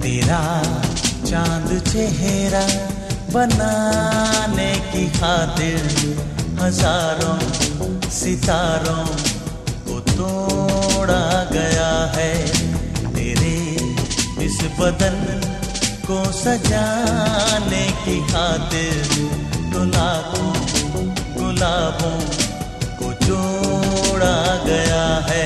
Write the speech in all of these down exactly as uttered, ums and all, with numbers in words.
तेरा चांद चेहरा बनाने की खातिर हजारों सितारों को तोड़ा गया है। तेरे इस बदन को सजाने की खातिर तो लाखों गुलाबों को जोड़ा गया है।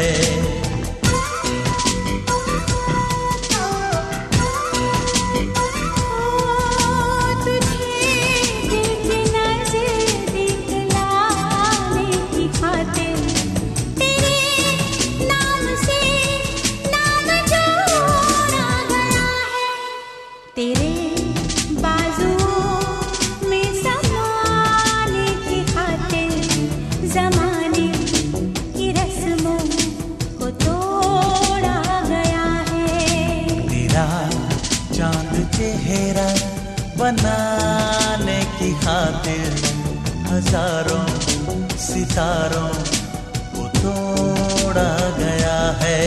तेरे बाजुओं में समाने की खातिर ज़माने की रस्मों को तोड़ा गया है। तेरा चांद चेहरा बनाने की खातिर हजारों सितारों को तोड़ा गया है।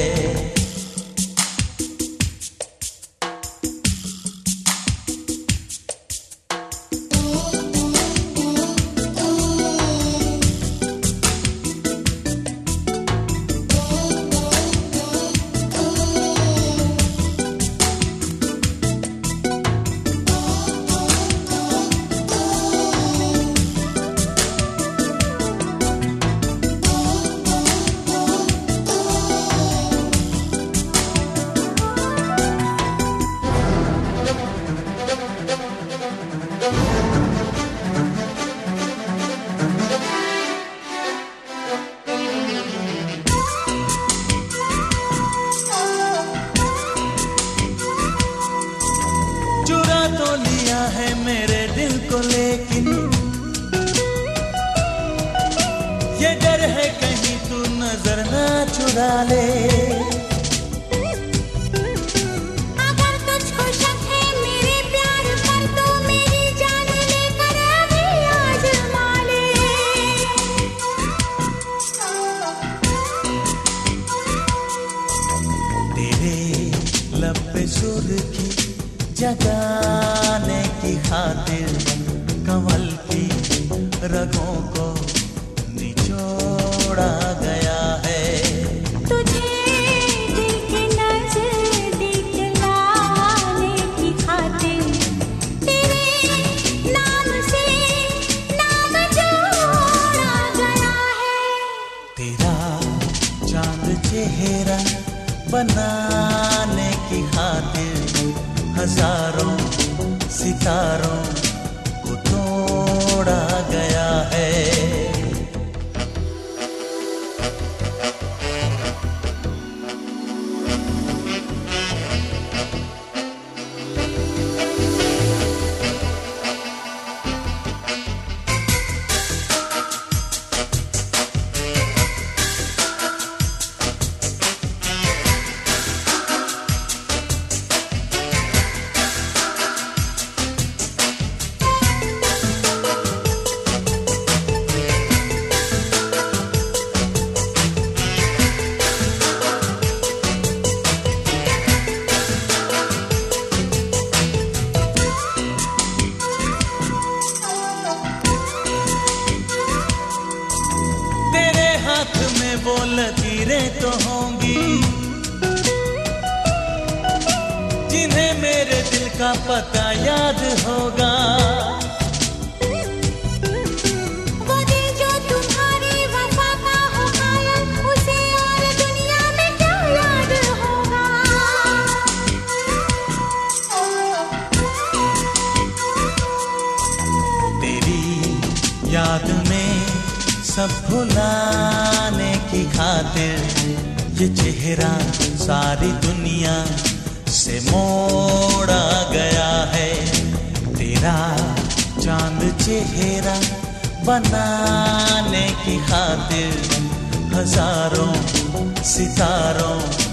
तो लिया है मेरे दिल को, लेकिन ये डर है कहीं तू नजर ना चुरा ले। अगर तुझको शक है मेरे प्यार पर तो मेरी जान लेकर अभी आजमा ले। तेरे लब पे सुर्खी जगाने की खातिर कमल की रगों को निचोड़ा गया है। तुझे दिल के नजदीक लाने की खातिर तेरे नाम से नाम जोड़ा गया है। तेरा चांद चेहरा बनाने की खातिर हजारों सितारों को तोड़ा गया है। वो लकीरें तो होंगी जिन्हें मेरे दिल का पता याद होगा। वो दिल जो तुम्हारी वफा का हो कायल, उसे और दुनिया में क्या याद होगा। तेरी याद में सब भुलाने की खातिर ये चेहरा सारी दुनिया से मोड़ा गया है। तेरा चांद चेहरा बनाने की खातिर हजारों सितारों